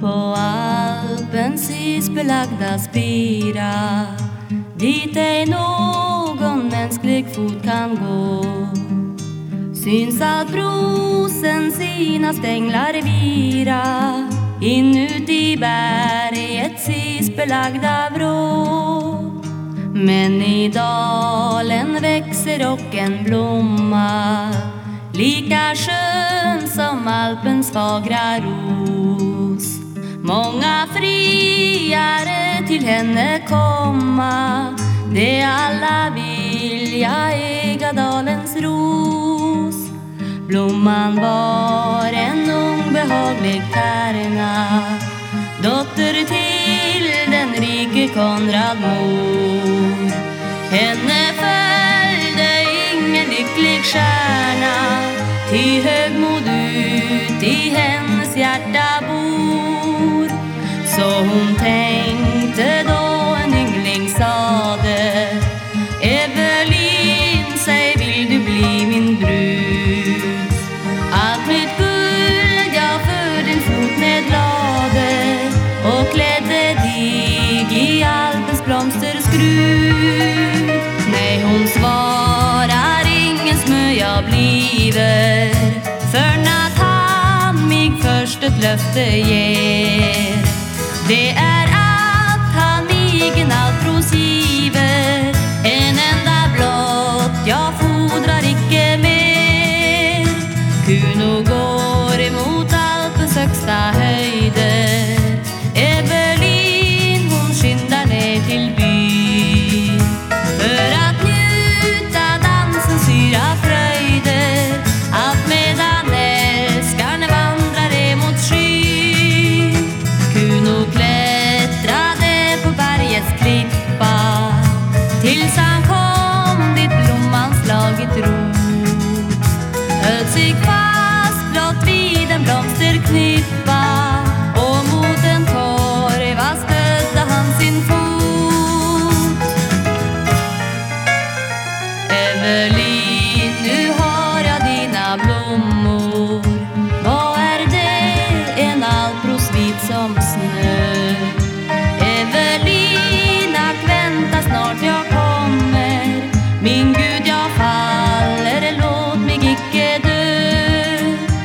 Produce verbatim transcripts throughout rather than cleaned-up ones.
På Alpens isbelagda spira, dit ej någon mänsklig fot kan gå, syns allt rosen sina stänglar vira, inuti bergets isbelagda vrå. Men i dalen växer och en blomma, lika skön som Alpens fagra ros. Många friare till henne komma, det alla vilja äga dalens ros. Blomman var en ung behaglig tärna, dotter till den rike Konrad mor. Henne följde ingen lycklig stjärna, ty högmod ut i hennes hjärta bor. Så hon tänkte då en yngling sade: Evelin, säg vill du bli min brud? Allt mitt guld jag för din fot nedlade, och klädde dig i Alpens blomsterskrud. Nej, hon svarar ingen smö jag bliver, för att han mig först ett löfte ger. Det är att han igen allt ros giver, en enda blott jag fordrar icke mer. Kuno går emot Alpens högsta höjder, Evelin hon skyndar ner till byn, för att njuta dansens syra fröjder, allt medan älskarne vandrar emot skyn. Kuno klättrade på bergets klippa, tills han kom dit blomman slagit rot. Höll sig fast blott vid en blomsterknippa, och mot en torva stödde han sin fot. Evelin, nu har jag dina blommor. Vad är det? En alpros vit som snö. Evelin, ack vänta snart jag kommer. Min Gud, jag faller, låt mig icke dö.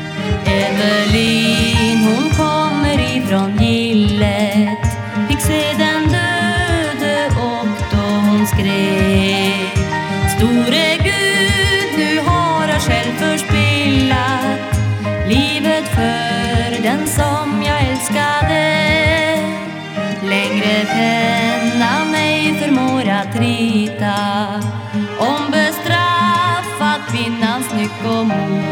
Evelin, hon kommer ifrån gillet, fick se den döde och då hon skrek: Store Gud, nu har jag själv förspillat livet för den som jag älskade. Längre pennan ej förmår att rita om bestraffat kvinnans nyck och mod.